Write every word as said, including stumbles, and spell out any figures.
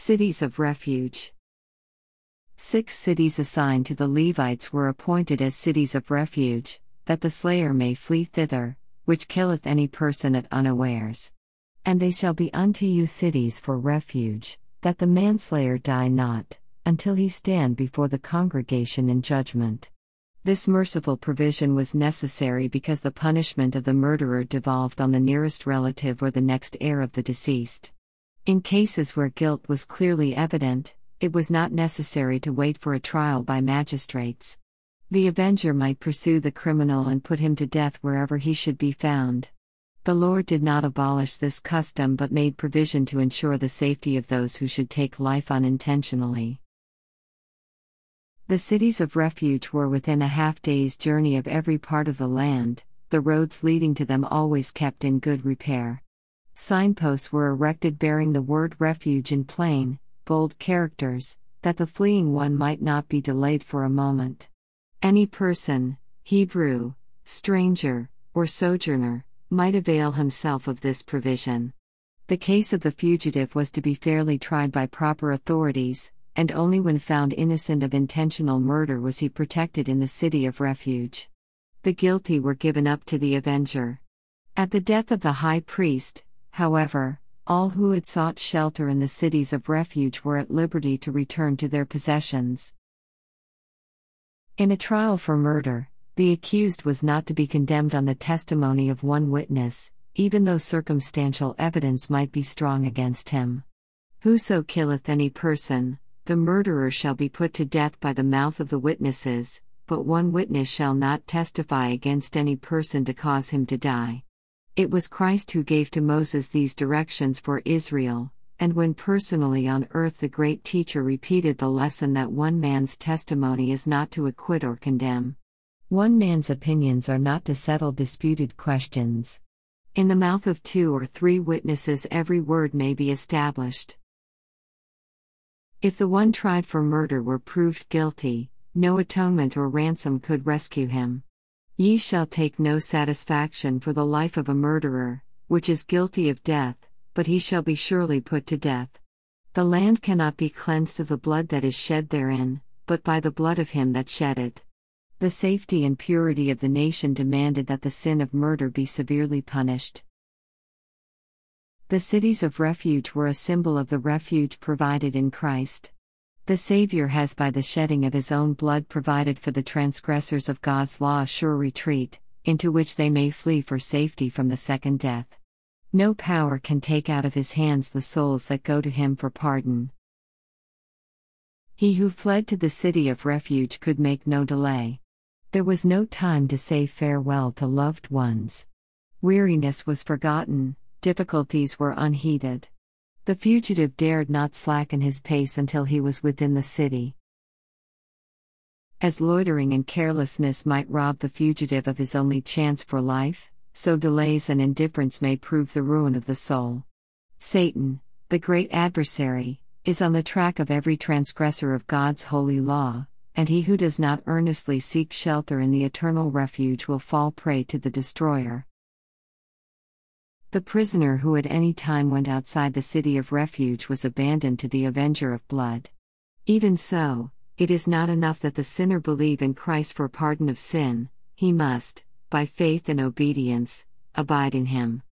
Cities of refuge. Six cities assigned to the Levites were appointed as cities of refuge, that the slayer may flee thither, which killeth any person at unawares. And they shall be unto you cities for refuge, that the manslayer die not, until he stand before the congregation in judgment. This merciful provision was necessary because the punishment of the murderer devolved on the nearest relative or the next heir of the deceased. In cases where guilt was clearly evident, it was not necessary to wait for a trial by magistrates. The avenger might pursue the criminal and put him to death wherever he should be found. The Lord did not abolish this custom but made provision to ensure the safety of those who should take life unintentionally. The cities of refuge were within a half day's journey of every part of the land, the roads leading to them always kept in good repair. Signposts were erected bearing the word refuge in plain, bold characters, that the fleeing one might not be delayed for a moment. Any person, Hebrew, stranger, or sojourner, might avail himself of this provision. The case of the fugitive was to be fairly tried by proper authorities, and only when found innocent of intentional murder was he protected in the city of refuge. The guilty were given up to the avenger. At the death of the high priest, however, all who had sought shelter in the cities of refuge were at liberty to return to their possessions. In a trial for murder, the accused was not to be condemned on the testimony of one witness, even though circumstantial evidence might be strong against him. Whoso killeth any person, the murderer shall be put to death by the mouth of the witnesses, but one witness shall not testify against any person to cause him to die. It was Christ who gave to Moses these directions for Israel, and when personally on earth the great teacher repeated the lesson that one man's testimony is not to acquit or condemn. One man's opinions are not to settle disputed questions. In the mouth of two or three witnesses every word may be established. If the one tried for murder were proved guilty, no atonement or ransom could rescue him. Ye shall take no satisfaction for the life of a murderer, which is guilty of death, but he shall be surely put to death. The land cannot be cleansed of the blood that is shed therein, but by the blood of him that shed it. The safety and purity of the nation demanded that the sin of murder be severely punished. The cities of refuge were a symbol of the refuge provided in Christ. The Savior has by the shedding of his own blood provided for the transgressors of God's law a sure retreat, into which they may flee for safety from the second death. No power can take out of his hands the souls that go to him for pardon. He who fled to the city of refuge could make no delay. There was no time to say farewell to loved ones. Weariness was forgotten, difficulties were unheeded. The fugitive dared not slacken his pace until he was within the city. As loitering and carelessness might rob the fugitive of his only chance for life, so delays and indifference may prove the ruin of the soul. Satan, the great adversary, is on the track of every transgressor of God's holy law, and he who does not earnestly seek shelter in the eternal refuge will fall prey to the destroyer. The prisoner who at any time went outside the city of refuge was abandoned to the avenger of blood. Even so, it is not enough that the sinner believe in Christ for pardon of sin, he must, by faith and obedience, abide in him.